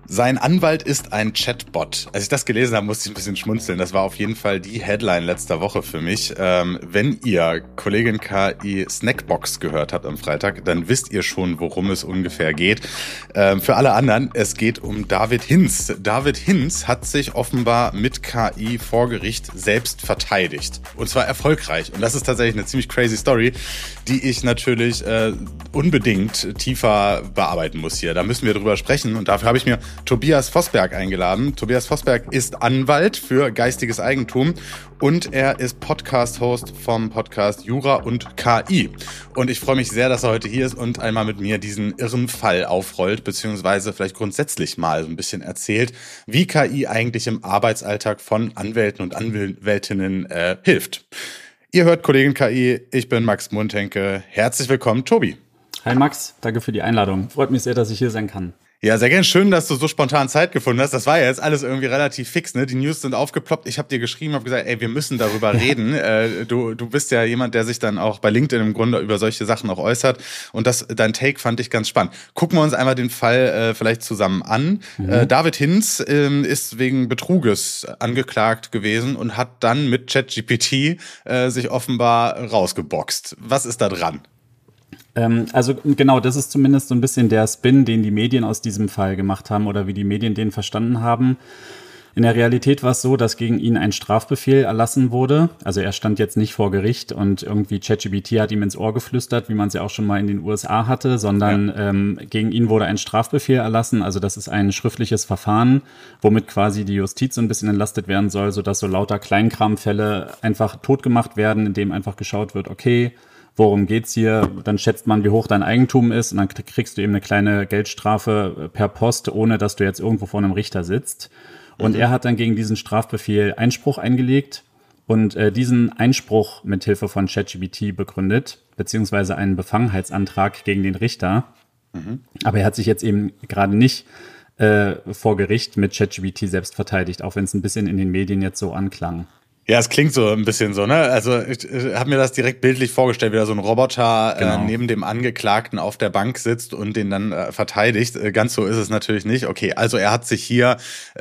Sein Anwalt ist ein Chatbot. Als ich das gelesen habe, musste ich ein bisschen schmunzeln. Das war auf jeden Fall die Headline letzter Woche für mich. Wenn ihr Kollegin KI Snackbox gehört habt am Freitag, dann wisst ihr schon, worum es ungefähr geht. Für alle anderen, es geht um David Hinz. David Hinz hat sich offenbar mit KI vor Gericht selbst verteidigt. Und zwar erfolgreich. Und das ist tatsächlich eine ziemlich crazy Story, die ich natürlich unbedingt tiefer bearbeiten muss hier. Da müssen wir drüber sprechen. Und dafür habe ich mir Tobias Vosberg eingeladen. Tobias Vosberg ist Anwalt für geistiges Eigentum und er ist Podcast-Host vom Podcast Jura und KI. Und ich freue mich sehr, dass er heute hier ist und einmal mit mir diesen irren Fall aufrollt, beziehungsweise vielleicht grundsätzlich mal so ein bisschen erzählt, wie KI eigentlich im Arbeitsalltag von Anwälten und Anwältinnen hilft. Ihr hört Kollegin KI, ich bin Max Mundhenke. Herzlich willkommen, Tobi. Hi Max, danke für die Einladung. Freut mich sehr, dass ich hier sein kann. Ja, sehr gerne. Schön, dass du so spontan Zeit gefunden hast. Das war ja jetzt alles irgendwie relativ fix, ne? Die News sind aufgeploppt. Ich habe dir geschrieben, habe gesagt, ey, wir müssen darüber reden. Du bist ja jemand, der sich dann auch bei LinkedIn im Grunde über solche Sachen auch äußert. Und dein Take fand ich ganz spannend. Gucken wir uns einmal den Fall vielleicht zusammen an. David Hinz ist wegen Betruges angeklagt gewesen und hat dann mit ChatGPT sich offenbar rausgeboxt. Was ist da dran? Also genau, das ist zumindest so ein bisschen der Spin, den die Medien aus diesem Fall gemacht haben oder wie die Medien den verstanden haben. In der Realität war es so, dass gegen ihn ein Strafbefehl erlassen wurde. Also er stand jetzt nicht vor Gericht und irgendwie ChatGPT hat ihm ins Ohr geflüstert, wie man es ja auch schon mal in den USA hatte, sondern gegen ihn wurde ein Strafbefehl erlassen. Also das ist ein schriftliches Verfahren, womit quasi die Justiz so ein bisschen entlastet werden soll, sodass so lauter Kleinkramfälle einfach totgemacht werden, indem einfach geschaut wird, okay, worum geht's hier? Dann schätzt man, wie hoch dein Eigentum ist und dann kriegst du eben eine kleine Geldstrafe per Post, ohne dass du jetzt irgendwo vor einem Richter sitzt. Und er hat dann gegen diesen Strafbefehl Einspruch eingelegt und diesen Einspruch mit Hilfe von ChatGPT begründet, beziehungsweise einen Befangenheitsantrag gegen den Richter. Aber er hat sich jetzt eben gerade nicht vor Gericht mit ChatGPT selbst verteidigt, auch wenn es ein bisschen in den Medien jetzt so anklang. Ja, es klingt so ein bisschen so, ne? Also ich habe mir das direkt bildlich vorgestellt, wie da so ein Roboter neben dem Angeklagten auf der Bank sitzt und den dann verteidigt. Ganz so ist es natürlich nicht. Okay, also er hat sich hier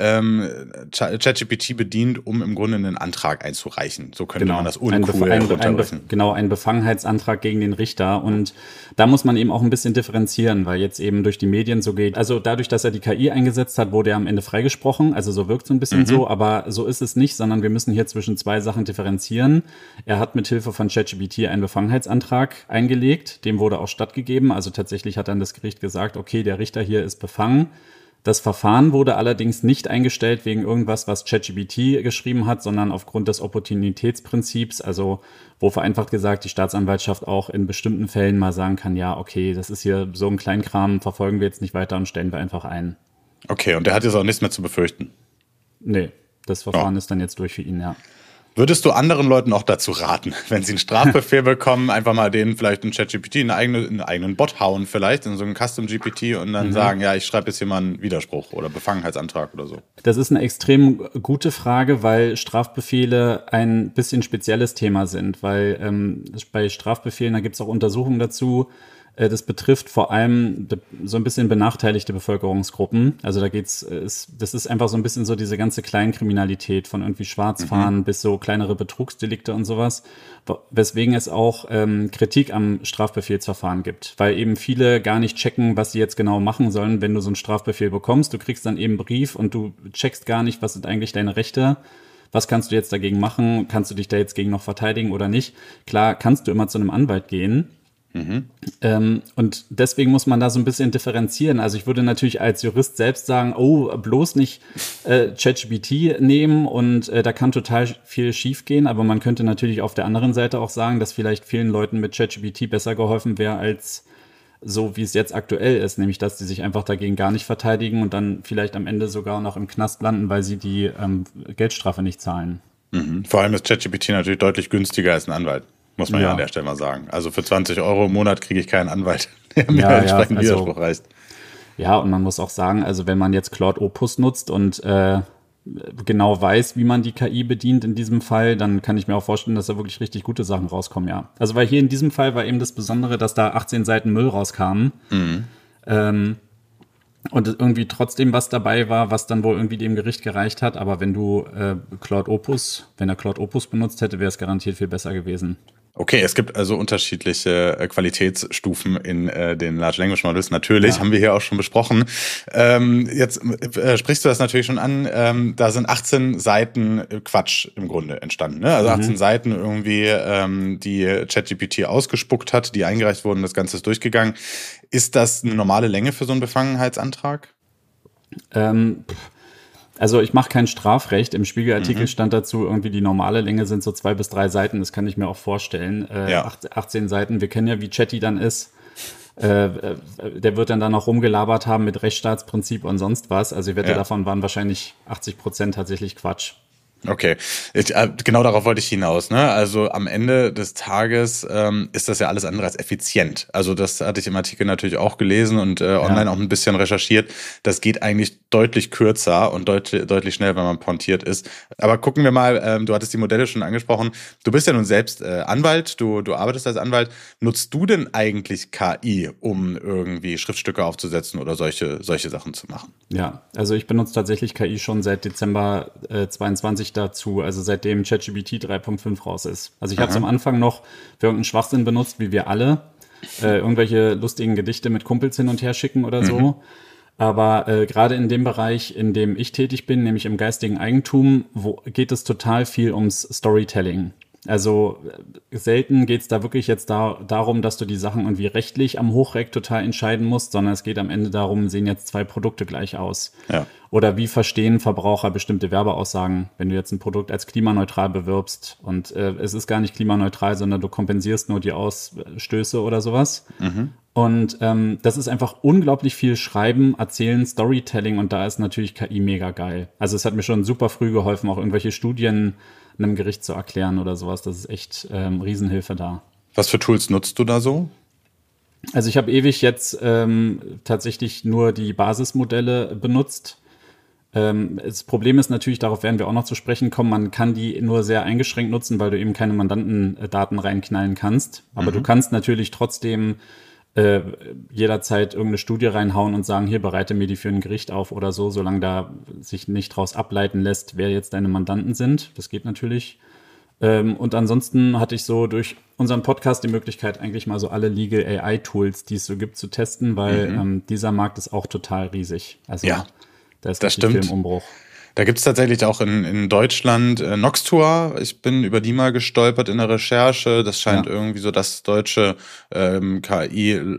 ChatGPT bedient, um im Grunde einen Antrag einzureichen. So könnte man das uncool runterbrechen. Genau, ein Befangenheitsantrag gegen den Richter. Und da muss man eben auch ein bisschen differenzieren, weil jetzt eben durch die Medien so geht. Also dadurch, dass er die KI eingesetzt hat, wurde er am Ende freigesprochen. Also so wirkt es ein bisschen so, aber so ist es nicht, sondern wir müssen hier zwischen zwei Sachen differenzieren. Er hat mit Hilfe von ChatGPT einen Befangenheitsantrag eingelegt. Dem wurde auch stattgegeben. Also tatsächlich hat dann das Gericht gesagt, okay, der Richter hier ist befangen. Das Verfahren wurde allerdings nicht eingestellt wegen irgendwas, was ChatGPT geschrieben hat, sondern aufgrund des Opportunitätsprinzips, also wo vereinfacht gesagt die Staatsanwaltschaft auch in bestimmten Fällen mal sagen kann, ja, okay, das ist hier so ein Kleinkram, verfolgen wir jetzt nicht weiter und stellen wir einfach ein. Okay, und der hat jetzt auch nichts mehr zu befürchten? Nee, das Verfahren ist dann jetzt durch für ihn, ja. Würdest du anderen Leuten auch dazu raten, wenn sie einen Strafbefehl bekommen, einfach mal denen vielleicht einen ChatGPT, einen eigenen Bot hauen vielleicht, in so einen Custom-GPT und dann sagen, ja, ich schreibe jetzt hier mal einen Widerspruch oder Befangenheitsantrag oder so? Das ist eine extrem gute Frage, weil Strafbefehle ein bisschen spezielles Thema sind, weil bei Strafbefehlen, da gibt es auch Untersuchungen dazu, das betrifft vor allem so ein bisschen benachteiligte Bevölkerungsgruppen. Also das ist einfach so ein bisschen so diese ganze Kleinkriminalität von irgendwie Schwarzfahren bis so kleinere Betrugsdelikte und sowas, weswegen es auch Kritik am Strafbefehlsverfahren gibt, weil eben viele gar nicht checken, was sie jetzt genau machen sollen, wenn du so einen Strafbefehl bekommst. Du kriegst dann eben einen Brief und du checkst gar nicht, was sind eigentlich deine Rechte. Was kannst du jetzt dagegen machen? Kannst du dich da jetzt gegen noch verteidigen oder nicht? Klar, kannst du immer zu einem Anwalt gehen. Und deswegen muss man da so ein bisschen differenzieren. Also ich würde natürlich als Jurist selbst sagen, oh, bloß nicht ChatGPT nehmen und da kann total viel schief gehen. Aber man könnte natürlich auf der anderen Seite auch sagen, dass vielleicht vielen Leuten mit ChatGPT besser geholfen wäre als so, wie es jetzt aktuell ist. Nämlich, dass die sich einfach dagegen gar nicht verteidigen und dann vielleicht am Ende sogar noch im Knast landen, weil sie die Geldstrafe nicht zahlen. Vor allem ist ChatGPT natürlich deutlich günstiger als ein Anwalt. Muss man ja an der Stelle mal sagen. Also für 20 € im Monat kriege ich keinen Anwalt, der mir entsprechend Widerspruch reißt. Ja, und man muss auch sagen, also wenn man jetzt Claude Opus nutzt und genau weiß, wie man die KI bedient in diesem Fall, dann kann ich mir auch vorstellen, dass da wirklich richtig gute Sachen rauskommen, ja. Also weil hier in diesem Fall war eben das Besondere, dass da 18 Seiten Müll rauskamen. und irgendwie trotzdem was dabei war, was dann wohl irgendwie dem Gericht gereicht hat. Aber wenn er Claude Opus benutzt hätte, wäre es garantiert viel besser gewesen. Okay, es gibt also unterschiedliche Qualitätsstufen in den Large Language Models. Natürlich, haben wir hier auch schon besprochen. Jetzt sprichst du das natürlich schon an. Da sind 18 Seiten Quatsch im Grunde entstanden. Ne? Also 18 Seiten irgendwie, die ChatGPT ausgespuckt hat, die eingereicht wurden, das Ganze ist durchgegangen. Ist das eine normale Länge für so einen Befangenheitsantrag? Also ich mache kein Strafrecht. Im Spiegelartikel stand dazu, irgendwie die normale Länge sind so 2 bis 3 Seiten. Das kann ich mir auch vorstellen. 18 Seiten, wir kennen ja, wie Chatty dann ist. Der wird dann da noch rumgelabert haben mit Rechtsstaatsprinzip und sonst was. Also ich wette, davon waren wahrscheinlich 80% tatsächlich Quatsch. Okay, genau darauf wollte ich hinaus. Ne? Also am Ende des Tages ist das ja alles andere als effizient. Also das hatte ich im Artikel natürlich auch gelesen und online auch ein bisschen recherchiert. Das geht eigentlich deutlich kürzer und deutlich schneller, wenn man pointiert ist. Aber gucken wir mal, du hattest die Modelle schon angesprochen. Du bist ja nun selbst Anwalt, du arbeitest als Anwalt. Nutzt du denn eigentlich KI, um irgendwie Schriftstücke aufzusetzen oder solche Sachen zu machen? Ja, also ich benutze tatsächlich KI schon seit Dezember 22 dazu, also seitdem ChatGPT 3.5 raus ist. Also ich habe es am Anfang noch für irgendeinen Schwachsinn benutzt, wie wir alle. Irgendwelche lustigen Gedichte mit Kumpels hin und her schicken oder so. Aber gerade in dem Bereich, in dem ich tätig bin, nämlich im geistigen Eigentum, geht es total viel ums Storytelling. Also selten geht es da wirklich jetzt darum, dass du die Sachen irgendwie rechtlich am Hochreck total entscheiden musst, sondern es geht am Ende darum, sehen jetzt 2 Produkte gleich aus? Ja. Oder wie verstehen Verbraucher bestimmte Werbeaussagen, wenn du jetzt ein Produkt als klimaneutral bewirbst und es ist gar nicht klimaneutral, sondern du kompensierst nur die Ausstöße oder sowas. Und das ist einfach unglaublich viel Schreiben, Erzählen, Storytelling und da ist natürlich KI mega geil. Also es hat mir schon super früh geholfen, auch irgendwelche Studien einem Gericht zu erklären oder sowas. Das ist echt Riesenhilfe da. Was für Tools nutzt du da so? Also ich habe ewig jetzt tatsächlich nur die Basismodelle benutzt. Das Problem ist natürlich, darauf werden wir auch noch zu sprechen kommen, man kann die nur sehr eingeschränkt nutzen, weil du eben keine Mandantendaten reinknallen kannst. Aber du kannst natürlich trotzdem jederzeit irgendeine Studie reinhauen und sagen, hier, bereite mir die für ein Gericht auf oder so, solange da sich nicht draus ableiten lässt, wer jetzt deine Mandanten sind. Das geht natürlich. Und ansonsten hatte ich so durch unseren Podcast die Möglichkeit, eigentlich mal so alle Legal AI-Tools, die es so gibt, zu testen, weil dieser Markt ist auch total riesig. Also da ist richtig viel im Umbruch. Da gibt's tatsächlich auch in Deutschland Noxtua. Ich bin über die mal gestolpert in der Recherche. Das scheint irgendwie so das deutsche KI,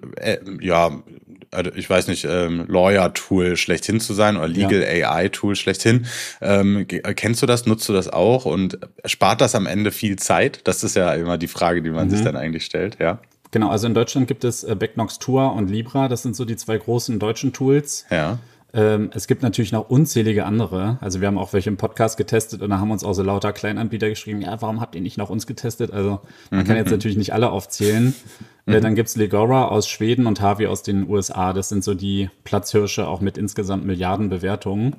ich weiß nicht, Lawyer-Tool schlechthin zu sein oder Legal AI-Tool schlechthin. Kennst du das? Nutzt du das auch? Und spart das am Ende viel Zeit? Das ist ja immer die Frage, die man sich dann eigentlich stellt, ja. Genau, also in Deutschland gibt es Becknoxtua und Libra. Das sind so die 2 großen deutschen Tools. Ja. Es gibt natürlich noch unzählige andere. Also wir haben auch welche im Podcast getestet und da haben uns auch so lauter Kleinanbieter geschrieben, ja, warum habt ihr nicht nach uns getestet? Also man kann jetzt natürlich nicht alle aufzählen. Dann gibt's Legora aus Schweden und Harvey aus den USA. Das sind so die Platzhirsche, auch mit insgesamt Milliarden Bewertungen.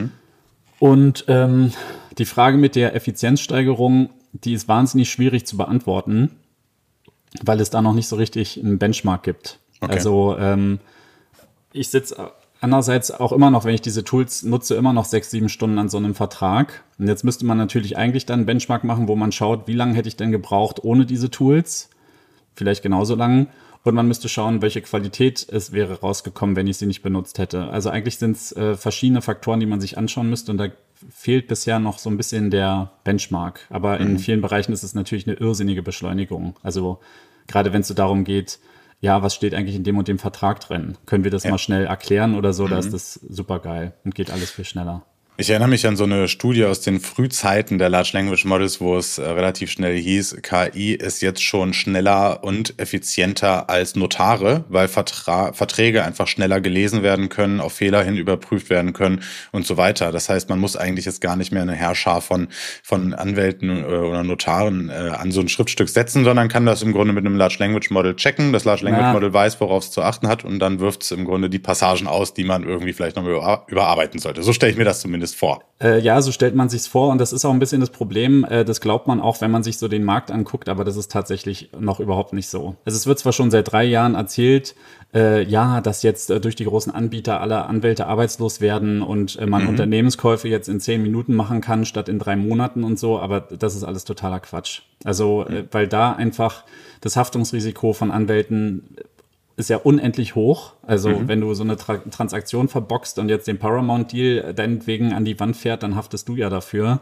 Und die Frage mit der Effizienzsteigerung, die ist wahnsinnig schwierig zu beantworten, weil es da noch nicht so richtig einen Benchmark gibt. Okay. Also ich sitze andererseits auch immer noch, wenn ich diese Tools nutze, immer noch 6-7 Stunden an so einem Vertrag. Und jetzt müsste man natürlich eigentlich dann einen Benchmark machen, wo man schaut, wie lange hätte ich denn gebraucht ohne diese Tools? Vielleicht genauso lang. Und man müsste schauen, welche Qualität es wäre rausgekommen, wenn ich sie nicht benutzt hätte. Also eigentlich sind es verschiedene Faktoren, die man sich anschauen müsste. Und da fehlt bisher noch so ein bisschen der Benchmark. Aber in vielen Bereichen ist es natürlich eine irrsinnige Beschleunigung. Also gerade wenn es so darum geht, ja, was steht eigentlich in dem und dem Vertrag drin? Können wir das mal schnell erklären oder so? Da ist das super geil und geht alles viel schneller. Ich erinnere mich an so eine Studie aus den Frühzeiten der Large Language Models, wo es relativ schnell hieß, KI ist jetzt schon schneller und effizienter als Notare, weil Verträge einfach schneller gelesen werden können, auf Fehler hin überprüft werden können und so weiter. Das heißt, man muss eigentlich jetzt gar nicht mehr eine Heerschar von Anwälten oder Notaren an so ein Schriftstück setzen, sondern kann das im Grunde mit einem Large Language Model checken. Das Large Language Model weiß, worauf es zu achten hat und dann wirft es im Grunde die Passagen aus, die man irgendwie vielleicht noch überarbeiten sollte. So stelle ich mir das zumindest zumindest vor. Ja, so stellt man sich's vor und das ist auch ein bisschen das Problem. Das glaubt man auch, wenn man sich so den Markt anguckt, aber das ist tatsächlich noch überhaupt nicht so. Also es wird zwar schon seit 3 Jahren erzählt, ja, dass jetzt durch die großen Anbieter alle Anwälte arbeitslos werden und man Unternehmenskäufe jetzt in 10 Minuten machen kann statt in 3 Monaten und so, aber das ist alles totaler Quatsch. Also weil da einfach das Haftungsrisiko von Anwälten ist ja unendlich hoch. Also wenn du so eine Transaktion verboxt und jetzt den Paramount-Deal deinetwegen an die Wand fährt, dann haftest du ja dafür.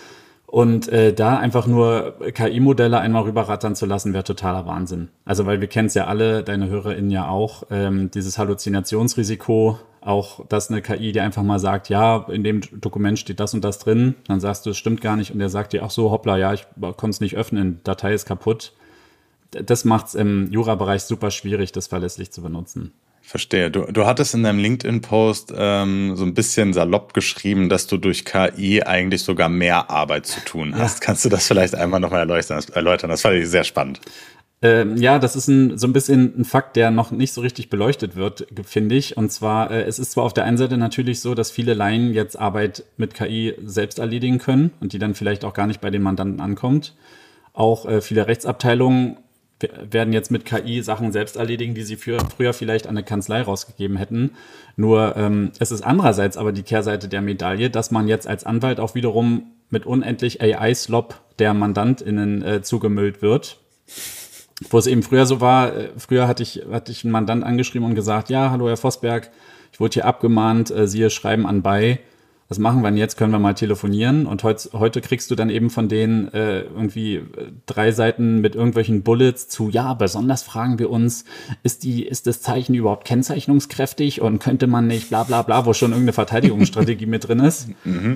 Und da einfach nur KI-Modelle einmal rüberrattern zu lassen, wäre totaler Wahnsinn. Also weil wir kennen es ja alle, deine HörerInnen ja auch, dieses Halluzinationsrisiko, auch dass eine KI dir einfach mal sagt, ja, in dem Dokument steht das und das drin. Dann sagst du, es stimmt gar nicht. Und der sagt dir, ach so, hoppla, ja, ich konnte es nicht öffnen, Datei ist kaputt. Das macht es im Jura-Bereich super schwierig, das verlässlich zu benutzen. Verstehe. Du hattest in deinem LinkedIn-Post so ein bisschen salopp geschrieben, dass du durch KI eigentlich sogar mehr Arbeit zu tun hast. Ja. Kannst du das vielleicht einmal nochmal erläutern? Das fand ich sehr spannend. Ja, das ist so ein bisschen ein Fakt, der noch nicht so richtig beleuchtet wird, finde ich. Und zwar, es ist zwar auf der einen Seite natürlich so, dass viele Laien jetzt Arbeit mit KI selbst erledigen können und die dann vielleicht auch gar nicht bei den Mandanten ankommt. Auch viele Rechtsabteilungen werden jetzt mit KI Sachen selbst erledigen, die sie früher vielleicht an eine Kanzlei rausgegeben hätten. Nur es ist andererseits aber die Kehrseite der Medaille, dass man jetzt als Anwalt auch wiederum mit unendlich AI-Slop der MandantInnen zugemüllt wird. Wo es eben früher so war, früher hatte ich einen Mandant angeschrieben und gesagt, ja, hallo Herr Vosberg, ich wurde hier abgemahnt, Sie schreiben anbei. Was machen wir denn jetzt? Können wir mal telefonieren? Und heute kriegst du dann eben von denen irgendwie 3 Seiten mit irgendwelchen Bullets zu, ja, besonders fragen wir uns, ist das Zeichen überhaupt kennzeichnungskräftig und könnte man nicht bla bla bla, wo schon irgendeine Verteidigungsstrategie mit drin ist.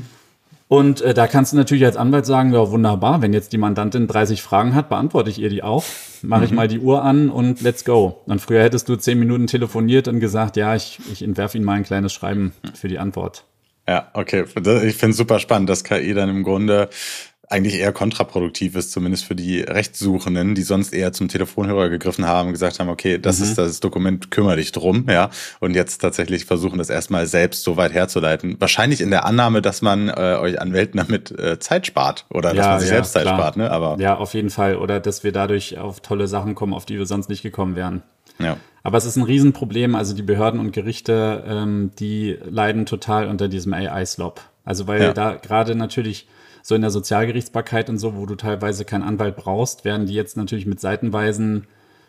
Und da kannst du natürlich als Anwalt sagen, ja wunderbar, wenn jetzt die Mandantin 30 Fragen hat, beantworte ich ihr die auch. Mache ich mal die Uhr an und let's go. Und früher hättest du 10 Minuten telefoniert und gesagt, ja, ich entwerfe Ihnen mal ein kleines Schreiben für die Antwort. Ja, okay. Ich finde es super spannend, dass KI dann im Grunde eigentlich eher kontraproduktiv ist, zumindest für die Rechtssuchenden, die sonst eher zum Telefonhörer gegriffen haben und gesagt haben, okay, das ist das Dokument, kümmere dich drum, ja. Und jetzt tatsächlich versuchen, das erstmal selbst so weit herzuleiten. Wahrscheinlich in der Annahme, dass man euch Anwälten damit Zeit spart oder dass man sich selbst Zeit spart, ne? Aber ja, auf jeden Fall. Oder dass wir dadurch auf tolle Sachen kommen, auf die wir sonst nicht gekommen wären. Ja. Aber es ist ein Riesenproblem. Also die Behörden und Gerichte, die leiden total unter diesem AI-Slop. Also weil da gerade natürlich so in der Sozialgerichtsbarkeit und so, wo du teilweise keinen Anwalt brauchst, werden die jetzt natürlich mit seitenweisen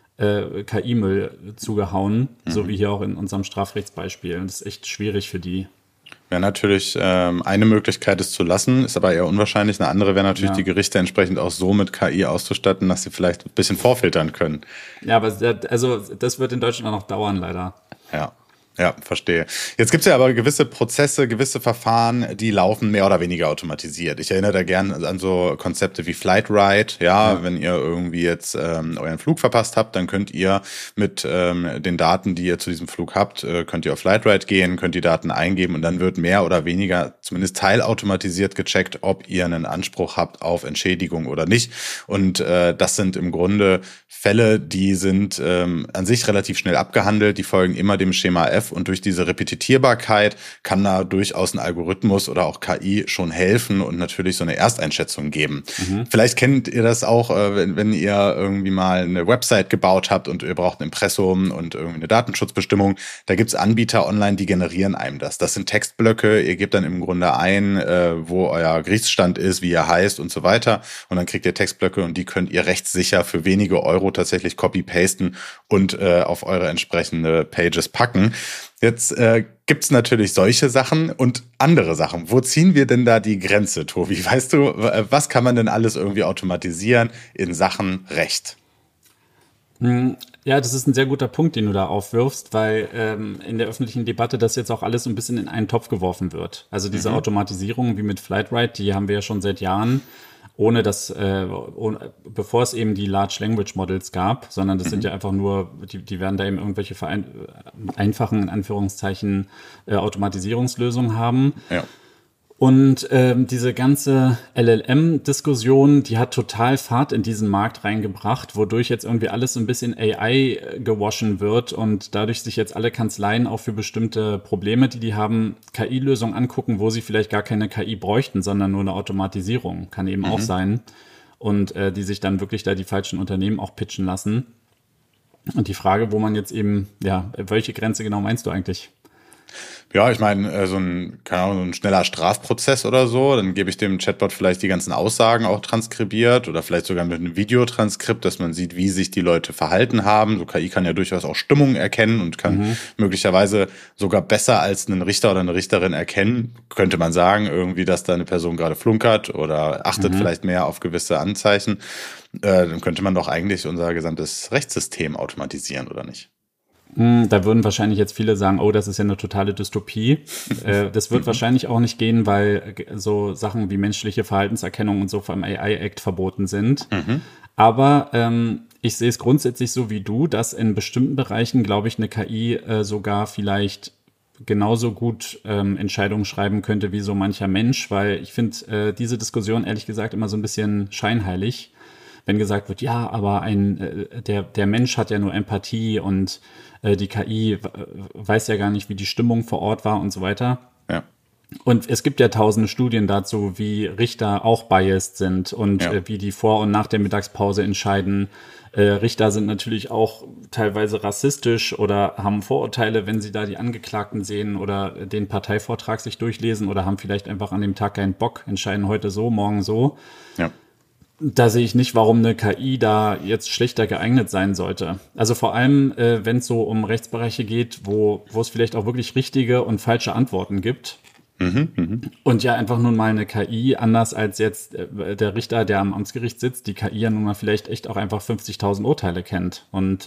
KI-Müll zugehauen, so wie hier auch in unserem Strafrechtsbeispiel. Und das ist echt schwierig für die. Ja, natürlich eine Möglichkeit, es zu lassen, ist aber eher unwahrscheinlich. Eine andere wäre natürlich, die Gerichte entsprechend auch so mit KI auszustatten, dass sie vielleicht ein bisschen vorfiltern können. Ja, aber das wird in Deutschland auch noch dauern, leider. Ja, verstehe. Jetzt gibt's ja aber gewisse Prozesse, gewisse Verfahren, die laufen mehr oder weniger automatisiert. Ich erinnere da gern an so Konzepte wie Flightride. Ja, wenn ihr irgendwie jetzt euren Flug verpasst habt, dann könnt ihr mit den Daten, die ihr zu diesem Flug habt, könnt ihr auf Flightride gehen, könnt die Daten eingeben und dann wird mehr oder weniger zumindest teilautomatisiert gecheckt, ob ihr einen Anspruch habt auf Entschädigung oder nicht. Und das sind im Grunde Fälle, die sind an sich relativ schnell abgehandelt, die folgen immer dem Schema F und durch diese Repetitierbarkeit kann da durchaus ein Algorithmus oder auch KI schon helfen und natürlich so eine Ersteinschätzung geben. Vielleicht kennt ihr das auch, wenn ihr irgendwie mal eine Website gebaut habt und ihr braucht ein Impressum und irgendwie eine Datenschutzbestimmung. Da gibt's Anbieter online, die generieren einem das. Das sind Textblöcke, ihr gebt dann im Grunde ein, wo euer Gerichtsstand ist, wie ihr heißt und so weiter und dann kriegt ihr Textblöcke und die könnt ihr rechtssicher für wenige Euro tatsächlich copy-pasten und auf eure entsprechende Pages packen. Jetzt gibt's natürlich solche Sachen und andere Sachen. Wo ziehen wir denn da die Grenze, Tobi? Weißt du, was kann man denn alles irgendwie automatisieren in Sachen Recht? Ja, das ist ein sehr guter Punkt, den du da aufwirfst, weil in der öffentlichen Debatte das jetzt auch alles so ein bisschen in einen Topf geworfen wird. Also diese Automatisierung wie mit Flightride, die haben wir ja schon seit Jahren, bevor es eben die Large Language Models gab, sondern das sind ja einfach nur, die werden da eben irgendwelche einfachen, in Anführungszeichen, Automatisierungslösungen haben. Ja. Und diese ganze LLM-Diskussion, die hat total Fahrt in diesen Markt reingebracht, wodurch jetzt irgendwie alles so ein bisschen AI gewaschen wird und dadurch sich jetzt alle Kanzleien auch für bestimmte Probleme, die haben, KI-Lösungen angucken, wo sie vielleicht gar keine KI bräuchten, sondern nur eine Automatisierung. Kann eben auch sein. Und die sich dann wirklich da die falschen Unternehmen auch pitchen lassen. Und die Frage, wo man jetzt eben, ja, welche Grenze genau meinst du eigentlich? Ja, ich meine, keine Ahnung, so ein schneller Strafprozess oder so, dann gebe ich dem Chatbot vielleicht die ganzen Aussagen auch transkribiert oder vielleicht sogar mit einem Videotranskript, dass man sieht, wie sich die Leute verhalten haben. So KI kann ja durchaus auch Stimmung erkennen und kann möglicherweise sogar besser als ein Richter oder eine Richterin erkennen, könnte man sagen, irgendwie, dass da eine Person gerade flunkert oder achtet vielleicht mehr auf gewisse Anzeichen. Dann könnte man doch eigentlich unser gesamtes Rechtssystem automatisieren, oder nicht? Da würden wahrscheinlich jetzt viele sagen, oh, das ist ja eine totale Dystopie. Das wird wahrscheinlich auch nicht gehen, weil so Sachen wie menschliche Verhaltenserkennung und so vom AI-Act verboten sind. Aber ich sehe es grundsätzlich so wie du, dass in bestimmten Bereichen, glaube ich, eine KI sogar vielleicht genauso gut Entscheidungen schreiben könnte wie so mancher Mensch, weil ich finde diese Diskussion ehrlich gesagt immer so ein bisschen scheinheilig. Wenn gesagt wird, ja, aber der Mensch hat ja nur Empathie und die KI weiß ja gar nicht, wie die Stimmung vor Ort war und so weiter. Ja. Und es gibt ja tausende Studien dazu, wie Richter auch biased sind und wie die vor und nach der Mittagspause entscheiden. Richter sind natürlich auch teilweise rassistisch oder haben Vorurteile, wenn sie da die Angeklagten sehen oder den Parteivortrag sich durchlesen oder haben vielleicht einfach an dem Tag keinen Bock, entscheiden heute so, morgen so. Ja. Da sehe ich nicht, warum eine KI da jetzt schlechter geeignet sein sollte. Also vor allem, wenn es so um Rechtsbereiche geht, wo es vielleicht auch wirklich richtige und falsche Antworten gibt. Und ja, einfach nun mal eine KI, anders als jetzt der Richter, der am Amtsgericht sitzt, die KI ja nun mal vielleicht echt auch einfach 50.000 Urteile kennt und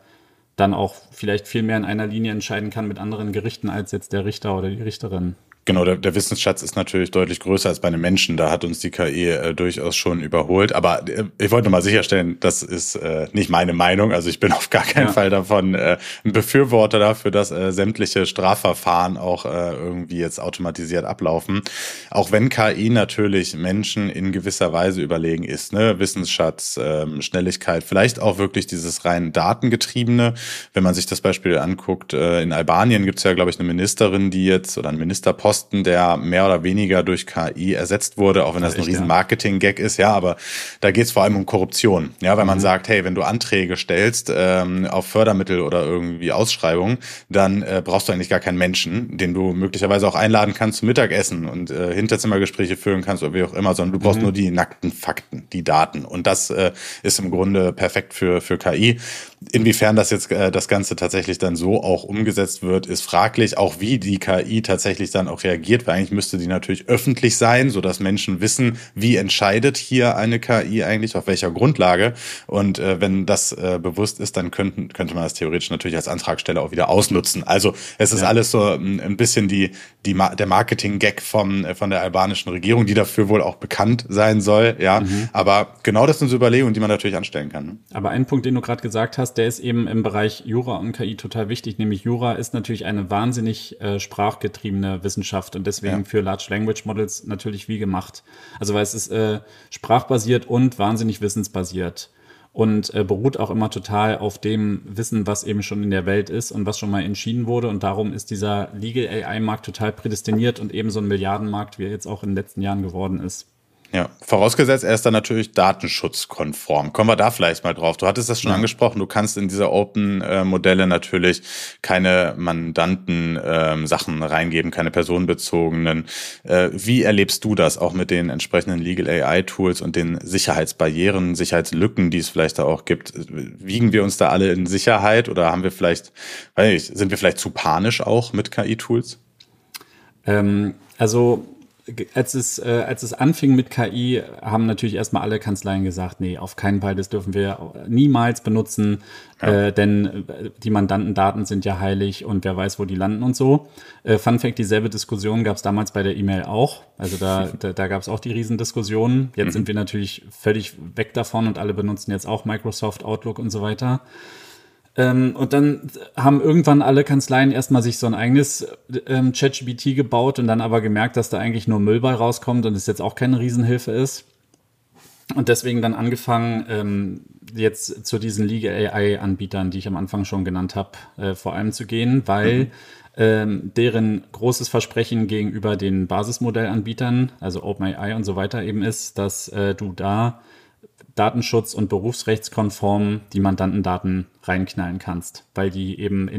dann auch vielleicht viel mehr in einer Linie entscheiden kann mit anderen Gerichten als jetzt der Richter oder die Richterin. Genau, der Wissensschatz ist natürlich deutlich größer als bei einem Menschen. Da hat uns die KI durchaus schon überholt. Aber ich wollte nochmal sicherstellen, das ist nicht meine Meinung. Also ich bin auf gar keinen Fall davon ein Befürworter dafür, dass sämtliche Strafverfahren auch irgendwie jetzt automatisiert ablaufen. Auch wenn KI natürlich Menschen in gewisser Weise überlegen ist. Ne? Wissensschatz, Schnelligkeit, vielleicht auch wirklich dieses rein datengetriebene. Wenn man sich das Beispiel anguckt, in Albanien gibt es ja, glaube ich, eine Ministerin, die jetzt, oder ein Ministerposten, der mehr oder weniger durch KI ersetzt wurde, auch wenn das ein riesen Marketing-Gag ist, ja, aber da geht es vor allem um Korruption, ja, weil man sagt, hey, wenn du Anträge stellst auf Fördermittel oder irgendwie Ausschreibungen, dann brauchst du eigentlich gar keinen Menschen, den du möglicherweise auch einladen kannst zum Mittagessen und Hinterzimmergespräche führen kannst oder wie auch immer, sondern du brauchst nur die nackten Fakten, die Daten, und das ist im Grunde perfekt für KI. Inwiefern das jetzt das Ganze tatsächlich dann so auch umgesetzt wird, ist fraglich, auch wie die KI tatsächlich dann auch reagiert, weil eigentlich müsste die natürlich öffentlich sein, sodass Menschen wissen, wie entscheidet hier eine KI eigentlich, auf welcher Grundlage, und wenn das bewusst ist, dann könnte man das theoretisch natürlich als Antragsteller auch wieder ausnutzen. Also es ist alles so ein bisschen der Marketing-Gag von der albanischen Regierung, die dafür wohl auch bekannt sein soll, ja, aber genau das sind so Überlegungen, die man natürlich anstellen kann. Ne? Aber ein Punkt, den du gerade gesagt hast, der ist eben im Bereich Jura und KI total wichtig, nämlich Jura ist natürlich eine wahnsinnig sprachgetriebene Wissenschaft und deswegen für Large Language Models natürlich wie gemacht. Also weil es ist sprachbasiert und wahnsinnig wissensbasiert und beruht auch immer total auf dem Wissen, was eben schon in der Welt ist und was schon mal entschieden wurde, und darum ist dieser Legal AI-Markt total prädestiniert und eben so ein Milliardenmarkt, wie er jetzt auch in den letzten Jahren geworden ist. Ja, vorausgesetzt, er ist dann natürlich datenschutzkonform. Kommen wir da vielleicht mal drauf. Du hattest das schon angesprochen, du kannst in diese Open-Modelle natürlich keine Mandanten-Sachen reingeben, keine personenbezogenen. Wie erlebst du das auch mit den entsprechenden Legal AI-Tools und den Sicherheitsbarrieren, Sicherheitslücken, die es vielleicht da auch gibt? Wiegen wir uns da alle in Sicherheit oder sind wir vielleicht zu panisch auch mit KI-Tools? Als es anfing mit KI, haben natürlich erstmal alle Kanzleien gesagt, nee, auf keinen Fall, das dürfen wir niemals benutzen, denn die Mandantendaten sind ja heilig und wer weiß, wo die landen und so. Fun Fact, dieselbe Diskussion gab es damals bei der E-Mail auch. Also da gab es auch die Riesendiskussionen. Jetzt sind wir natürlich völlig weg davon und alle benutzen jetzt auch Microsoft Outlook und so weiter. Und dann haben irgendwann alle Kanzleien erstmal sich so ein eigenes ChatGPT gebaut und dann aber gemerkt, dass da eigentlich nur Müll bei rauskommt und es jetzt auch keine Riesenhilfe ist. Und deswegen dann angefangen, jetzt zu diesen Legal AI-Anbietern, die ich am Anfang schon genannt habe, vor allem zu gehen, weil deren großes Versprechen gegenüber den Basismodellanbietern, also OpenAI und so weiter eben ist, dass du da Datenschutz- und berufsrechtskonform die Mandantendaten reinknallen kannst, weil die eben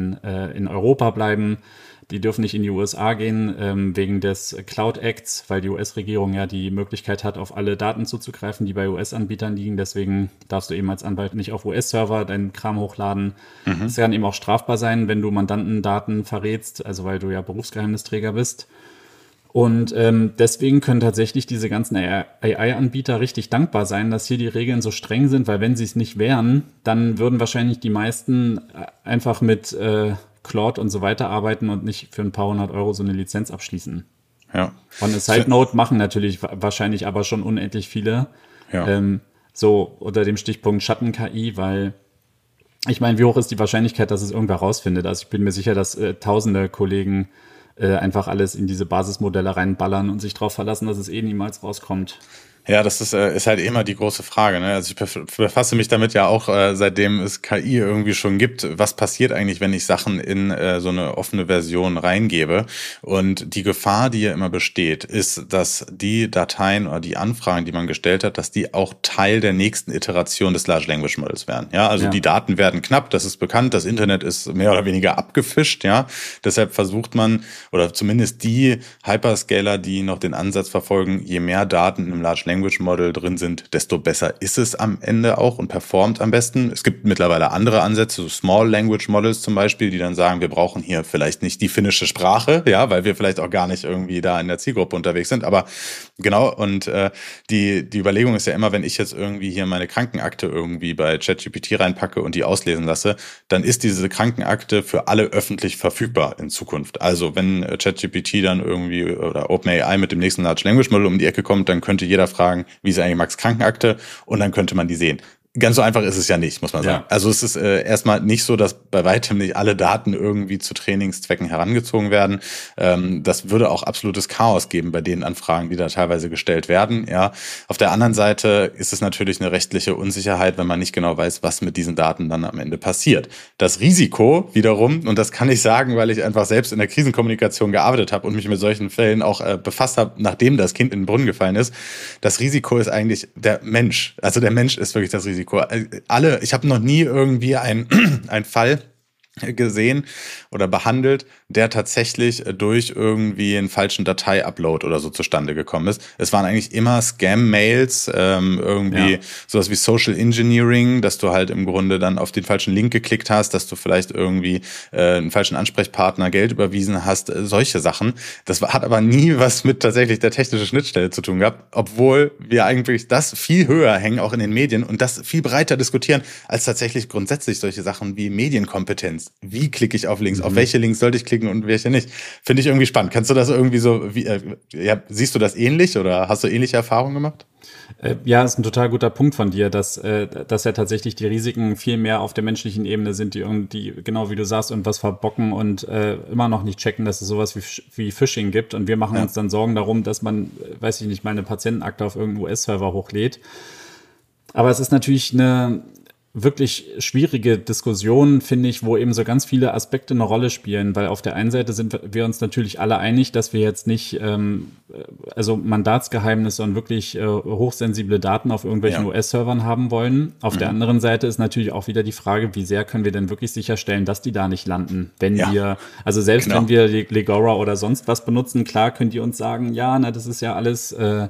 in Europa bleiben. Die dürfen nicht in die USA gehen, wegen des Cloud Acts, weil die US-Regierung ja die Möglichkeit hat, auf alle Daten zuzugreifen, die bei US-Anbietern liegen. Deswegen darfst du eben als Anwalt nicht auf US-Server deinen Kram hochladen. Das kann eben auch strafbar sein, wenn du Mandantendaten verrätst, also weil du ja Berufsgeheimnisträger bist. Und deswegen können tatsächlich diese ganzen AI-Anbieter richtig dankbar sein, dass hier die Regeln so streng sind, weil wenn sie es nicht wären, dann würden wahrscheinlich die meisten einfach mit Claude und so weiter arbeiten und nicht für ein paar hundert Euro so eine Lizenz abschließen. Ja. Und eine Side Note machen natürlich wahrscheinlich aber schon unendlich viele. Ja. So unter dem Stichpunkt Schatten-KI, weil ich meine, wie hoch ist die Wahrscheinlichkeit, dass es irgendwer rausfindet? Also ich bin mir sicher, dass tausende Kollegen einfach alles in diese Basismodelle reinballern und sich darauf verlassen, dass es eh niemals rauskommt. Ja, das ist halt immer die große Frage, ne? Also ich befasse mich damit ja auch, seitdem es KI irgendwie schon gibt. Was passiert eigentlich, wenn ich Sachen in so eine offene Version reingebe? Und die Gefahr, die ja immer besteht, ist, dass die Dateien oder die Anfragen, die man gestellt hat, dass die auch Teil der nächsten Iteration des Large Language Models werden. Ja, also die Daten werden knapp, das ist bekannt, das Internet ist mehr oder weniger abgefischt, ja. Deshalb versucht man, oder zumindest die Hyperscaler, die noch den Ansatz verfolgen, je mehr Daten im Large Language Model drin sind, desto besser ist es am Ende auch und performt am besten. Es gibt mittlerweile andere Ansätze, so Small Language Models zum Beispiel, die dann sagen, wir brauchen hier vielleicht nicht die finnische Sprache, ja, weil wir vielleicht auch gar nicht irgendwie da in der Zielgruppe unterwegs sind, aber genau, und die Überlegung ist ja immer, wenn ich jetzt irgendwie hier meine Krankenakte irgendwie bei ChatGPT reinpacke und die auslesen lasse, dann ist diese Krankenakte für alle öffentlich verfügbar in Zukunft. Also wenn ChatGPT dann irgendwie oder OpenAI mit dem nächsten Large Language Model um die Ecke kommt, dann könnte jeder fragen, wie ist eigentlich Max Krankenakte? Und dann könnte man die sehen. Ganz so einfach ist es ja nicht, muss man sagen. Ja. Also es ist erstmal nicht so, dass bei weitem nicht alle Daten irgendwie zu Trainingszwecken herangezogen werden. Das würde auch absolutes Chaos geben bei den Anfragen, die da teilweise gestellt werden. Ja. Auf der anderen Seite ist es natürlich eine rechtliche Unsicherheit, wenn man nicht genau weiß, was mit diesen Daten dann am Ende passiert. Das Risiko wiederum, und das kann ich sagen, weil ich einfach selbst in der Krisenkommunikation gearbeitet habe und mich mit solchen Fällen auch befasst habe, nachdem das Kind in den Brunnen gefallen ist, das Risiko ist eigentlich der Mensch. Also der Mensch ist wirklich das Risiko. Ich habe noch nie irgendwie einen Fall gesehen oder behandelt, der tatsächlich durch irgendwie einen falschen Datei-Upload oder so zustande gekommen ist. Es waren eigentlich immer Scam-Mails, sowas wie Social Engineering, dass du halt im Grunde dann auf den falschen Link geklickt hast, dass du vielleicht irgendwie einen falschen Ansprechpartner Geld überwiesen hast, solche Sachen. Das hat aber nie was mit tatsächlich der technischen Schnittstelle zu tun gehabt, obwohl wir eigentlich das viel höher hängen, auch in den Medien, und das viel breiter diskutieren, als tatsächlich grundsätzlich solche Sachen wie Medienkompetenz. Wie klicke ich auf Links? Auf welche Links sollte ich klicken und welche nicht? Finde ich irgendwie spannend. Kannst du das irgendwie so, siehst du das ähnlich oder hast du ähnliche Erfahrungen gemacht? Ja, ist ein total guter Punkt von dir, dass ja tatsächlich die Risiken viel mehr auf der menschlichen Ebene sind, die irgendwie, genau wie du sagst, irgendwas verbocken und immer noch nicht checken, dass es sowas wie Phishing gibt. Und wir machen uns dann Sorgen darum, dass man, weiß ich nicht, mal eine Patientenakte auf irgendeinen US-Server hochlädt. Aber es ist natürlich eine wirklich schwierige Diskussion, finde ich, wo eben so ganz viele Aspekte eine Rolle spielen, weil auf der einen Seite sind wir uns natürlich alle einig, dass wir jetzt nicht also Mandatsgeheimnisse und wirklich hochsensible Daten auf irgendwelchen US-Servern haben wollen. Auf der anderen Seite ist natürlich auch wieder die Frage, wie sehr können wir denn wirklich sicherstellen, dass die da nicht landen, wenn wir, also selbst wenn wir Legora oder sonst was benutzen, klar könnt ihr uns sagen, ja, na, das ist ja alles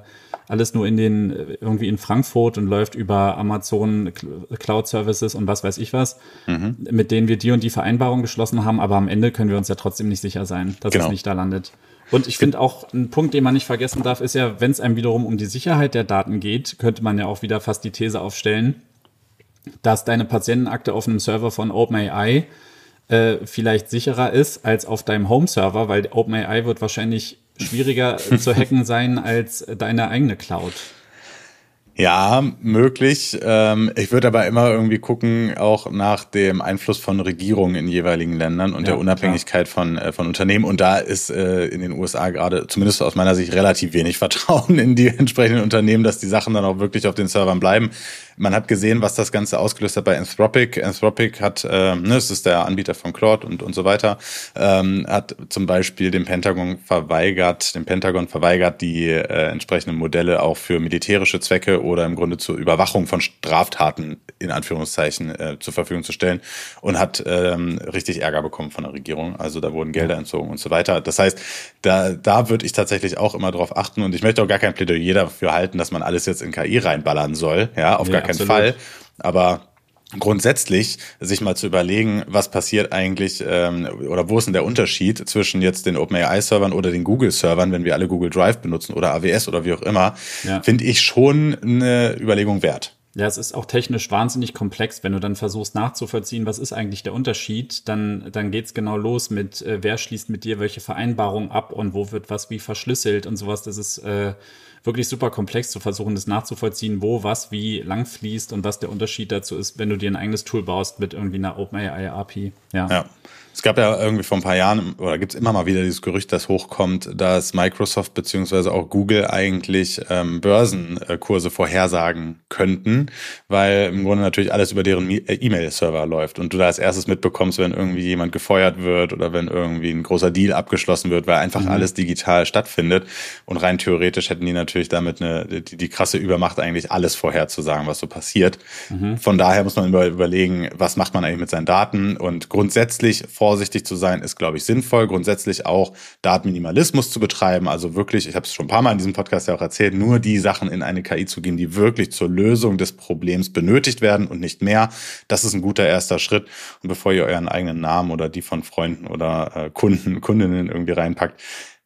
nur irgendwie in Frankfurt und läuft über Amazon Cloud Services und was weiß ich was, mit denen wir die und die Vereinbarung geschlossen haben, aber am Ende können wir uns ja trotzdem nicht sicher sein, dass es nicht da landet. Und ich finde auch, ein Punkt, den man nicht vergessen darf, ist ja, wenn es einem wiederum um die Sicherheit der Daten geht, könnte man ja auch wieder fast die These aufstellen, dass deine Patientenakte auf einem Server von OpenAI vielleicht sicherer ist als auf deinem Home-Server, weil OpenAI wird wahrscheinlich schwieriger zu hacken sein als deine eigene Cloud. Ja, möglich. Ich würde aber immer irgendwie gucken, auch nach dem Einfluss von Regierungen in jeweiligen Ländern und der Unabhängigkeit von Unternehmen. Und da ist in den USA gerade, zumindest aus meiner Sicht, relativ wenig Vertrauen in die entsprechenden Unternehmen, dass die Sachen dann auch wirklich auf den Servern bleiben. Man hat gesehen, was das Ganze ausgelöst hat bei Anthropic. Anthropic hat, es ist der Anbieter von Claude und so weiter, hat zum Beispiel dem Pentagon verweigert, die entsprechenden Modelle auch für militärische Zwecke oder im Grunde zur Überwachung von Straftaten in Anführungszeichen zur Verfügung zu stellen und hat richtig Ärger bekommen von der Regierung. Also da wurden Gelder entzogen und so weiter. Das heißt, da würde ich tatsächlich auch immer drauf achten und ich möchte auch gar kein Plädoyer dafür halten, dass man alles jetzt in KI reinballern soll. Ja, auf gar keinen Fall. Aber grundsätzlich sich mal zu überlegen, was passiert eigentlich oder wo ist denn der Unterschied zwischen jetzt den OpenAI-Servern oder den Google-Servern, wenn wir alle Google Drive benutzen oder AWS oder wie auch immer, finde ich schon eine Überlegung wert. Ja, es ist auch technisch wahnsinnig komplex, wenn du dann versuchst nachzuvollziehen, was ist eigentlich der Unterschied, dann geht's genau los mit, wer schließt mit dir welche Vereinbarung ab und wo wird was wie verschlüsselt und sowas. Das ist wirklich super komplex zu versuchen, das nachzuvollziehen, wo was wie lang fließt und was der Unterschied dazu ist, wenn du dir ein eigenes Tool baust mit irgendwie einer OpenAI API. Ja. Es gab ja irgendwie vor ein paar Jahren, oder gibt's immer mal wieder dieses Gerücht, das hochkommt, dass Microsoft beziehungsweise auch Google eigentlich Börsenkurse vorhersagen könnten, weil im Grunde natürlich alles über deren E-Mail-Server läuft und du da als erstes mitbekommst, wenn irgendwie jemand gefeuert wird oder wenn irgendwie ein großer Deal abgeschlossen wird, weil einfach alles digital stattfindet und rein theoretisch hätten die natürlich damit die krasse Übermacht, eigentlich alles vorherzusagen, was so passiert. Von daher muss man überlegen, was macht man eigentlich mit seinen Daten und grundsätzlich vorsichtig zu sein, ist, glaube ich, sinnvoll. Grundsätzlich auch Datenminimalismus zu betreiben. Also wirklich, ich habe es schon ein paar Mal in diesem Podcast ja auch erzählt, nur die Sachen in eine KI zu geben, die wirklich zur Lösung des Problems benötigt werden und nicht mehr. Das ist ein guter erster Schritt. Und bevor ihr euren eigenen Namen oder die von Freunden oder Kundinnen irgendwie reinpackt,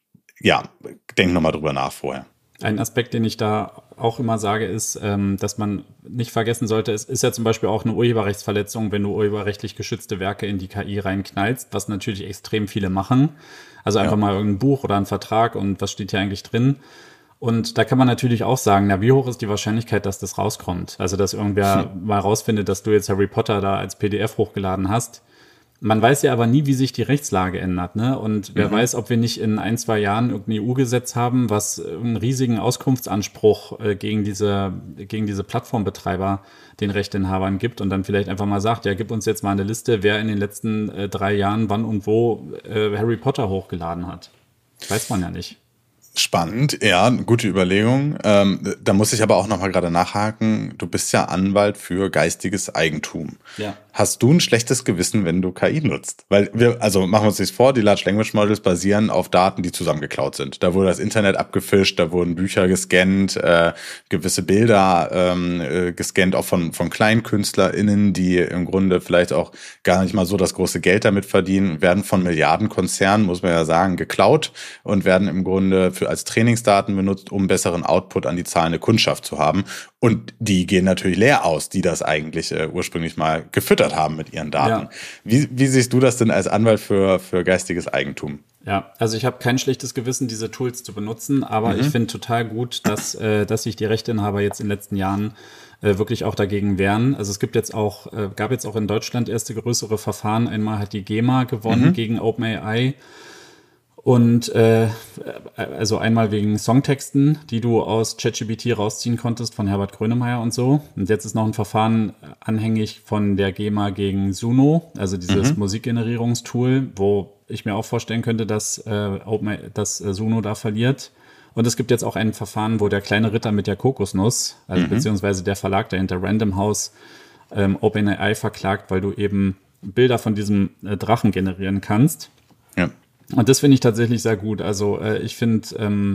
ja, denkt nochmal drüber nach vorher. Ein Aspekt, den ich da auch immer sage, ist, dass man nicht vergessen sollte, es ist ja zum Beispiel auch eine Urheberrechtsverletzung, wenn du urheberrechtlich geschützte Werke in die KI reinknallst, was natürlich extrem viele machen. Also einfach mal irgendein Buch oder ein Vertrag und was steht hier eigentlich drin. Und da kann man natürlich auch sagen, na, wie hoch ist die Wahrscheinlichkeit, dass das rauskommt? Also, dass irgendwer mal rausfindet, dass du jetzt Harry Potter da als PDF hochgeladen hast. Man weiß ja aber nie, wie sich die Rechtslage ändert, ne? Und wer weiß, ob wir nicht in 1-2 Jahren irgendein EU-Gesetz haben, was einen riesigen Auskunftsanspruch gegen diese Plattformbetreiber den Rechteinhabern gibt und dann vielleicht einfach mal sagt, ja, gib uns jetzt mal eine Liste, wer in den letzten 3 Jahren wann und wo Harry Potter hochgeladen hat. Weiß man ja nicht. Spannend, ja, gute Überlegung. Da muss ich aber auch nochmal gerade nachhaken. Du bist ja Anwalt für geistiges Eigentum. Ja. Hast du ein schlechtes Gewissen, wenn du KI nutzt? Weil also machen wir uns das vor, die Large Language Models basieren auf Daten, die zusammengeklaut sind. Da wurde das Internet abgefischt, da wurden Bücher gescannt, gewisse Bilder gescannt, auch von KleinkünstlerInnen, die im Grunde vielleicht auch gar nicht mal so das große Geld damit verdienen, werden von Milliardenkonzernen, muss man ja sagen, geklaut und werden im Grunde als Trainingsdaten benutzt, um besseren Output an die zahlende Kundschaft zu haben. Und die gehen natürlich leer aus, die das eigentlich ursprünglich mal gefüttert haben mit ihren Daten. Ja. Wie siehst du das denn als Anwalt für geistiges Eigentum? Ja, also ich habe kein schlechtes Gewissen, diese Tools zu benutzen, aber ich finde total gut, dass sich die Rechteinhaber jetzt in den letzten Jahren wirklich auch dagegen wehren. Also es gab jetzt auch in Deutschland erste größere Verfahren. Einmal hat die GEMA gewonnen gegen OpenAI. Und also einmal wegen Songtexten, die du aus ChatGPT rausziehen konntest von Herbert Grönemeyer und so. Und jetzt ist noch ein Verfahren anhängig von der GEMA gegen Suno, also dieses Musikgenerierungstool, wo ich mir auch vorstellen könnte, dass Suno da verliert. Und es gibt jetzt auch ein Verfahren, wo der kleine Ritter mit der Kokosnuss, also beziehungsweise der Verlag dahinter, Random House, OpenAI verklagt, weil du eben Bilder von diesem Drachen generieren kannst. Ja. Und das finde ich tatsächlich sehr gut. Also ich finde,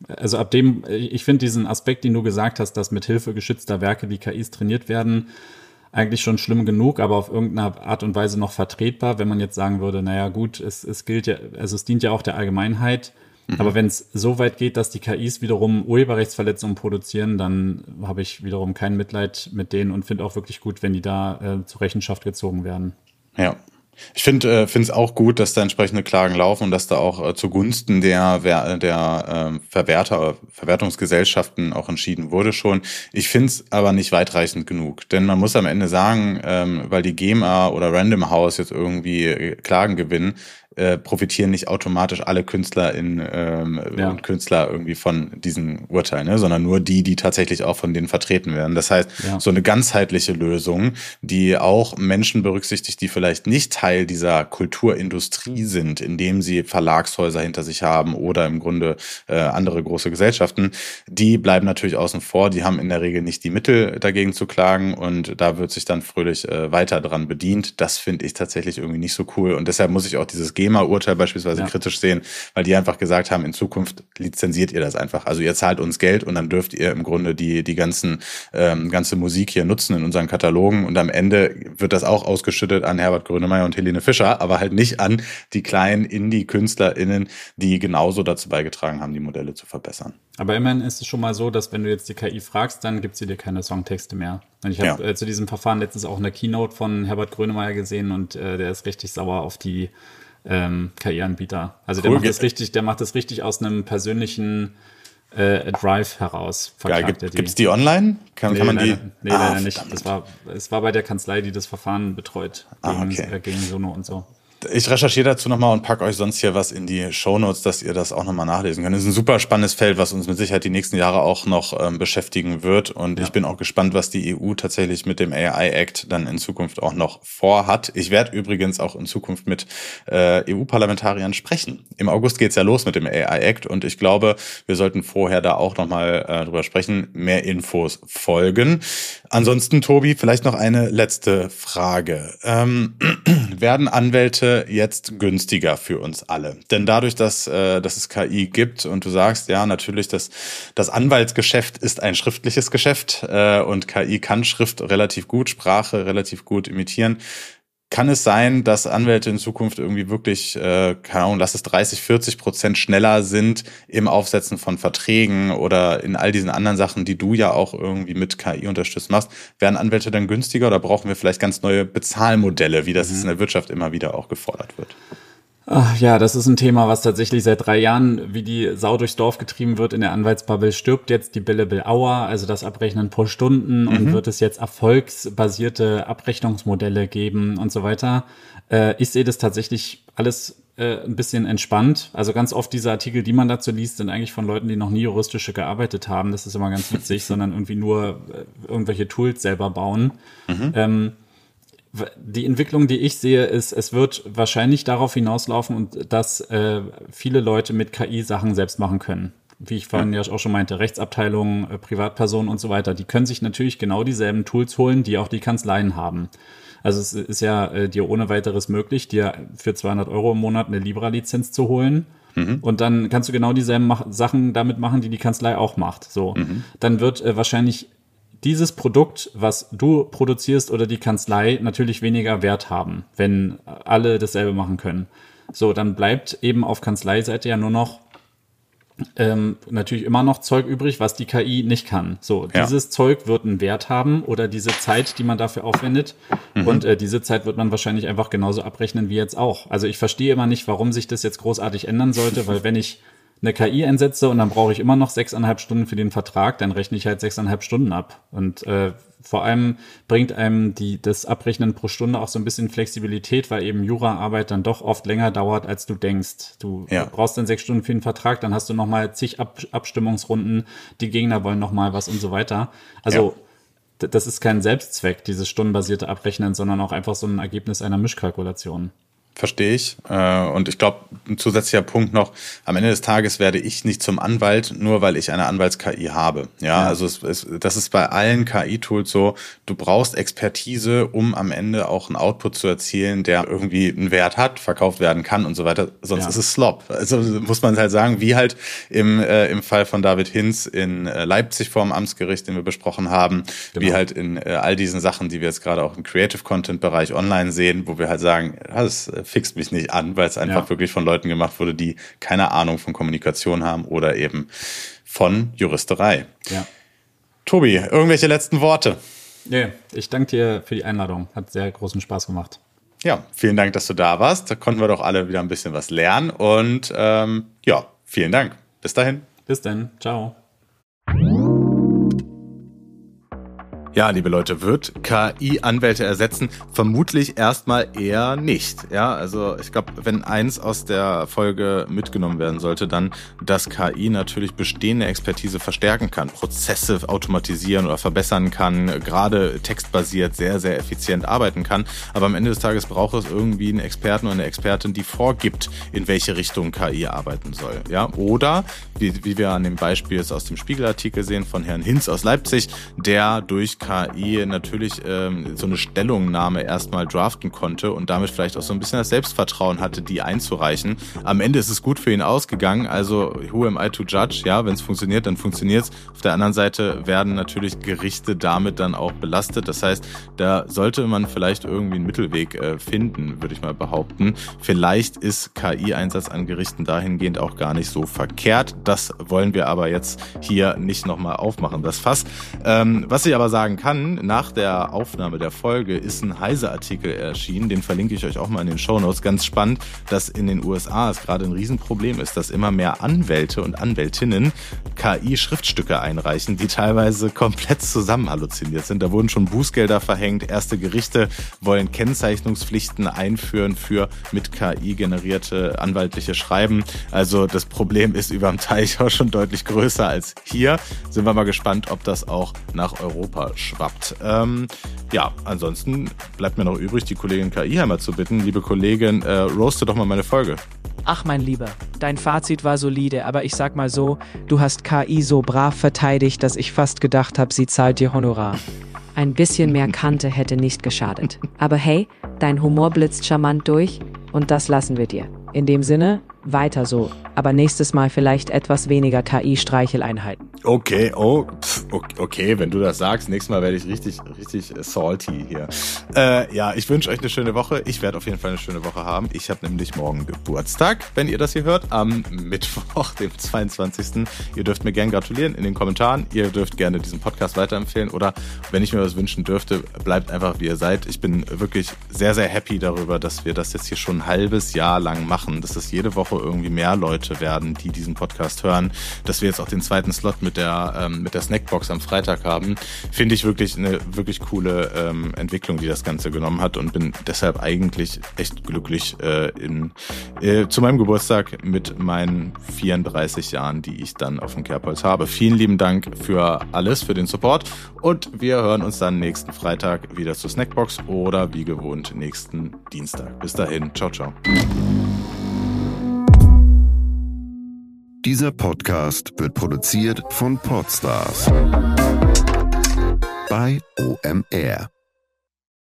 ich finde diesen Aspekt, den du gesagt hast, dass mit Hilfe geschützter Werke die KIs trainiert werden, eigentlich schon schlimm genug, aber auf irgendeine Art und Weise noch vertretbar, wenn man jetzt sagen würde, naja gut, es gilt ja, also es dient ja auch der Allgemeinheit. Aber wenn es so weit geht, dass die KIs wiederum Urheberrechtsverletzungen produzieren, dann habe ich wiederum kein Mitleid mit denen und finde auch wirklich gut, wenn die da zur Rechenschaft gezogen werden. Ja. Ich finde es auch gut, dass da entsprechende Klagen laufen und dass da auch zugunsten der Verwertungsgesellschaften auch entschieden wurde schon. Ich finde es aber nicht weitreichend genug, denn man muss am Ende sagen, weil die GEMA oder Random House jetzt irgendwie Klagen gewinnen, profitieren nicht automatisch alle KünstlerInnen und Künstler irgendwie von diesen Urteilen, ne? Sondern nur die tatsächlich auch von denen vertreten werden. Das heißt, so eine ganzheitliche Lösung, die auch Menschen berücksichtigt, die vielleicht nicht Teil dieser Kulturindustrie sind, indem sie Verlagshäuser hinter sich haben oder im Grunde andere große Gesellschaften, die bleiben natürlich außen vor. Die haben in der Regel nicht die Mittel, dagegen zu klagen, und da wird sich dann fröhlich weiter dran bedient. Das finde ich tatsächlich irgendwie nicht so cool, und deshalb muss ich auch dieses GEMA-Urteil beispielsweise kritisch sehen, weil die einfach gesagt haben, in Zukunft lizenziert ihr das einfach. Also ihr zahlt uns Geld und dann dürft ihr im Grunde die ganze Musik hier nutzen in unseren Katalogen, und am Ende wird das auch ausgeschüttet an Herbert Grönemeyer und Helene Fischer, aber halt nicht an die kleinen Indie-KünstlerInnen, die genauso dazu beigetragen haben, die Modelle zu verbessern. Aber immerhin ist es schon mal so, dass wenn du jetzt die KI fragst, dann gibt sie dir keine Songtexte mehr. Und ich habe zu diesem Verfahren letztens auch eine Keynote von Herbert Grönemeyer gesehen, und der ist richtig sauer auf die KI-Anbieter. Also cool. Der macht das richtig aus einem persönlichen Drive heraus. Gibt's die online? Kann man die? Nee, leider nicht. Es war bei der Kanzlei, die das Verfahren betreut. Gegen Sono und so. Ich recherchiere dazu nochmal und packe euch sonst hier was in die Shownotes, dass ihr das auch nochmal nachlesen könnt. Das ist ein super spannendes Feld, was uns mit Sicherheit die nächsten Jahre auch noch beschäftigen wird. Und ich bin auch gespannt, was die EU tatsächlich mit dem AI-Act dann in Zukunft auch noch vorhat. Ich werde übrigens auch in Zukunft mit EU-Parlamentariern sprechen. Im August geht's ja los mit dem AI-Act, und ich glaube, wir sollten vorher da auch nochmal drüber sprechen. Mehr Infos folgen. Ansonsten, Tobi, vielleicht noch eine letzte Frage. Werden Anwälte jetzt günstiger für uns alle? Denn dadurch, dass es KI gibt und du sagst, ja, natürlich, das Anwaltsgeschäft ist ein schriftliches Geschäft und KI kann Schrift relativ gut, Sprache relativ gut imitieren. Kann es sein, dass Anwälte in Zukunft irgendwie wirklich, keine Ahnung, lass es 30-40% schneller sind im Aufsetzen von Verträgen oder in all diesen anderen Sachen, die du ja auch irgendwie mit KI unterstützt machst? Werden Anwälte dann günstiger oder brauchen wir vielleicht ganz neue Bezahlmodelle, wie das in der Wirtschaft immer wieder auch gefordert wird? Ach ja, das ist ein Thema, was tatsächlich seit 3 Jahren wie die Sau durchs Dorf getrieben wird in der Anwaltsbubble. Stirbt jetzt die Billable Hour, also das Abrechnen pro Stunden, und wird es jetzt erfolgsbasierte Abrechnungsmodelle geben und so weiter. Ich sehe das tatsächlich alles ein bisschen entspannt. Also ganz oft diese Artikel, die man dazu liest, sind eigentlich von Leuten, die noch nie juristische gearbeitet haben. Das ist immer ganz witzig, sondern irgendwie nur irgendwelche Tools selber bauen. Die Entwicklung, die ich sehe, ist, es wird wahrscheinlich darauf hinauslaufen, und dass viele Leute mit KI Sachen selbst machen können. Wie ich vorhin ja auch schon meinte, Rechtsabteilungen, Privatpersonen und so weiter, die können sich natürlich genau dieselben Tools holen, die auch die Kanzleien haben. Also es ist ja dir ohne weiteres möglich, dir für 200 € im Monat eine Libra-Lizenz zu holen. Und dann kannst du genau dieselben Sachen damit machen, die die Kanzlei auch macht. So, dann wird wahrscheinlich dieses Produkt, was du produzierst oder die Kanzlei, natürlich weniger Wert haben, wenn alle dasselbe machen können. So, dann bleibt eben auf Kanzleiseite ja nur noch natürlich immer noch Zeug übrig, was die KI nicht kann. So, dieses Zeug wird einen Wert haben, oder diese Zeit, die man dafür aufwendet. Und diese Zeit wird man wahrscheinlich einfach genauso abrechnen wie jetzt auch. Also ich verstehe immer nicht, warum sich das jetzt großartig ändern sollte, weil wenn ich eine KI einsetze und dann brauche ich immer noch 6,5 Stunden für den Vertrag, dann rechne ich halt 6,5 Stunden ab. Und vor allem bringt einem das Abrechnen pro Stunde auch so ein bisschen Flexibilität, weil eben Juraarbeit dann doch oft länger dauert, als du denkst. Du brauchst dann 6 Stunden für den Vertrag, dann hast du nochmal zig Abstimmungsrunden, die Gegner wollen nochmal was und so weiter. Also das ist kein Selbstzweck, dieses stundenbasierte Abrechnen, sondern auch einfach so ein Ergebnis einer Mischkalkulation. Verstehe ich. Und ich glaube, ein zusätzlicher Punkt noch, am Ende des Tages werde ich nicht zum Anwalt, nur weil ich eine Anwalts-KI habe. Also das ist bei allen KI-Tools so, du brauchst Expertise, um am Ende auch einen Output zu erzielen, der irgendwie einen Wert hat, verkauft werden kann und so weiter. Sonst ist es Slop. Also muss man halt sagen, wie halt im Fall von David Hinz in Leipzig vor dem Amtsgericht, den wir besprochen haben, wie halt in all diesen Sachen, die wir jetzt gerade auch im Creative-Content-Bereich online sehen, wo wir halt sagen, das fixt mich nicht an, weil es einfach wirklich von Leuten gemacht wurde, die keine Ahnung von Kommunikation haben oder eben von Juristerei. Tobi, irgendwelche letzten Worte? Nee, ich danke dir für die Einladung. Hat sehr großen Spaß gemacht. Ja, vielen Dank, dass du da warst. Da konnten wir doch alle wieder ein bisschen was lernen. Und ja, vielen Dank. Bis dahin. Bis dann. Ciao. Ja, liebe Leute, wird KI Anwälte ersetzen? Vermutlich erstmal eher nicht. Ja, also ich glaube, wenn eins aus der Folge mitgenommen werden sollte, dann, dass KI natürlich bestehende Expertise verstärken kann, Prozesse automatisieren oder verbessern kann, gerade textbasiert sehr, sehr effizient arbeiten kann. Aber am Ende des Tages braucht es irgendwie einen Experten oder eine Expertin, die vorgibt, in welche Richtung KI arbeiten soll. Ja, oder wie wir an dem Beispiel jetzt aus dem Spiegelartikel sehen von Herrn Hinz aus Leipzig, der durch KI natürlich so eine Stellungnahme erstmal draften konnte und damit vielleicht auch so ein bisschen das Selbstvertrauen hatte, die einzureichen. Am Ende ist es gut für ihn ausgegangen, also who am I to judge? Ja, wenn es funktioniert, dann funktioniert's. Auf der anderen Seite werden natürlich Gerichte damit dann auch belastet. Das heißt, da sollte man vielleicht irgendwie einen Mittelweg finden, würde ich mal behaupten. Vielleicht ist KI-Einsatz an Gerichten dahingehend auch gar nicht so verkehrt. Das wollen wir aber jetzt hier nicht nochmal aufmachen, das Fass. Was ich aber sagen kann, nach der Aufnahme der Folge ist ein Heise-Artikel erschienen, den verlinke ich euch auch mal in den Shownotes. Ganz spannend, dass in den USA es gerade ein Riesenproblem ist, dass immer mehr Anwälte und Anwältinnen KI-Schriftstücke einreichen, die teilweise komplett zusammen halluziniert sind. Da wurden schon Bußgelder verhängt, erste Gerichte wollen Kennzeichnungspflichten einführen für mit KI generierte anwaltliche Schreiben. Also das Problem ist überm Teich auch schon deutlich größer als hier. Sind wir mal gespannt, ob das auch nach Europa schwappt. Ja, ansonsten bleibt mir noch übrig, die Kollegin KI-Heimer zu bitten. Liebe Kollegin, roaste doch mal meine Folge. Ach, mein Lieber, dein Fazit war solide, aber ich sag mal so, du hast KI so brav verteidigt, dass ich fast gedacht habe, sie zahlt dir Honorar. Ein bisschen mehr Kante hätte nicht geschadet. Aber hey, dein Humor blitzt charmant durch und das lassen wir dir. In dem Sinne, weiter so, aber nächstes Mal vielleicht etwas weniger KI-Streicheleinheiten. Okay, okay, wenn du das sagst, nächstes Mal werde ich richtig salty hier. Ja, ich wünsche euch eine schöne Woche. Ich werde auf jeden Fall eine schöne Woche haben. Ich habe nämlich morgen Geburtstag, wenn ihr das hier hört, am Mittwoch, dem 22. Ihr dürft mir gerne gratulieren in den Kommentaren. Ihr dürft gerne diesen Podcast weiterempfehlen oder wenn ich mir was wünschen dürfte, bleibt einfach wie ihr seid. Ich bin wirklich sehr, sehr happy darüber, dass wir das jetzt hier schon ein halbes Jahr lang machen, dass es jede Woche irgendwie mehr Leute werden, die diesen Podcast hören, dass wir jetzt auch den zweiten Slot mit der Snackbox am Freitag haben, finde ich wirklich eine wirklich coole Entwicklung, die das Ganze genommen hat und bin deshalb eigentlich echt glücklich zu meinem Geburtstag mit meinen 34 Jahren, die ich dann auf dem Kerbholz habe. Vielen lieben Dank für alles, für den Support und wir hören uns dann nächsten Freitag wieder zur Snackbox oder wie gewohnt nächsten Dienstag. Bis dahin, ciao, ciao. Dieser Podcast wird produziert von Podstars bei OMR.